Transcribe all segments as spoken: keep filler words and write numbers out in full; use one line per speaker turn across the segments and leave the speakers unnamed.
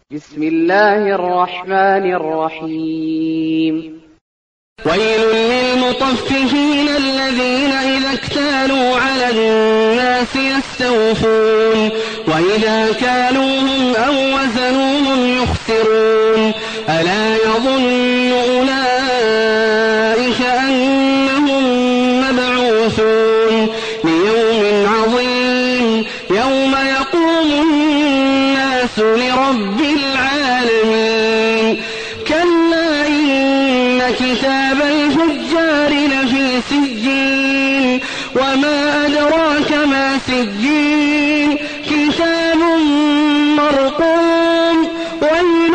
بسم الله الرحمن الرحيم
ويل للمطففين الذين إذا اكتالوا على الناس يستوفون وإذا كالوهم أو وزنوهم يخسرون ألا يظن أولئك أنهم مبعوثون ليوم عظيم يوم يقوم الناس لرب العالمين كلا إن كتاب الفجار لفي سجين وما أدراك ما سجين كتاب مرقوم ويل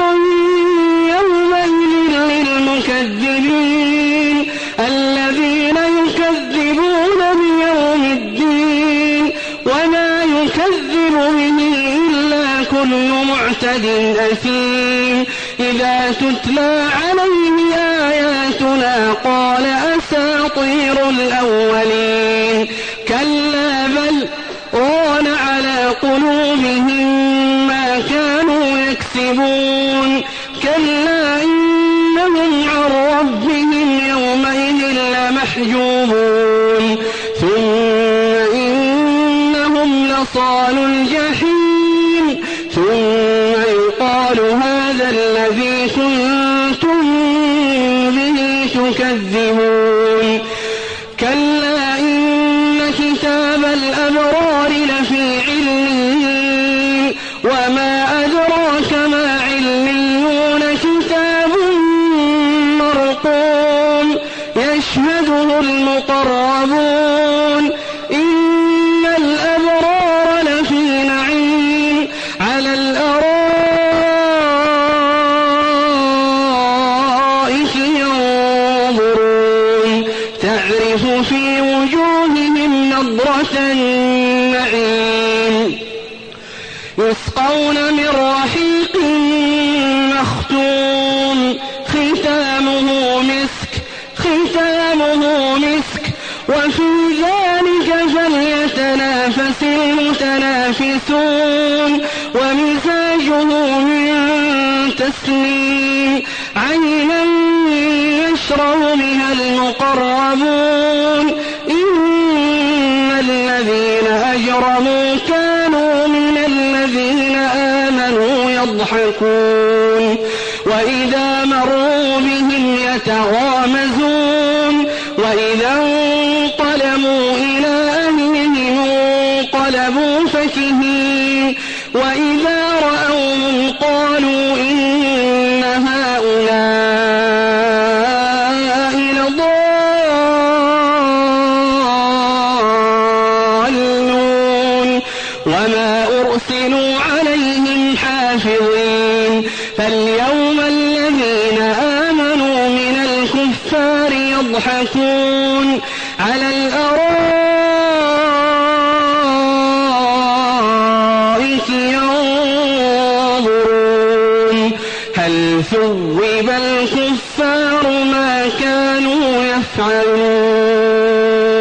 يومئذ للمكذبين الذين يكذبون بيوم الدين وما يكذب به إلا كل معتد أثيم إذا تتلى عليه آياتنا قال أساطير الأولين كلا بل ران على قلوبهم ما كانوا يكسبون كلا إنهم عن ربهم يومئذ لمحجوبون ثم إنهم لصالوا الجحيم ثم يقال هذا الذي كنتم به تكذبون كلا إن كتاب الأبرار لفي عليين وما أدراك ما عليون كتاب مرقوم يشهده المقربون إن الأبرار لفي نعيم على الأرائك ينظرون تعرف في وجوههم نضرة النعيم يسقون من رحيق مختوم ختامه مسك ختامه مسك وفي ذلك فليتنافس المتنافسون ومزاجه من تسنيم عينا يشرب بها المقربون إن الذين أجرموا كانوا من الذين آمنوا يضحكون وإذا مروا بهم يتغامزون وإذا انقلبوا إلى أهلهم انقلبوا فكهين وإذا رأوهم قالوا إن هؤلاء لضالون وما أرسلوا عليهم حافظين فاليوم الذين آمنوا من الكفار يضحكون على الأرائك ينظرون هل ثوب الكفار ما كانوا يفعلون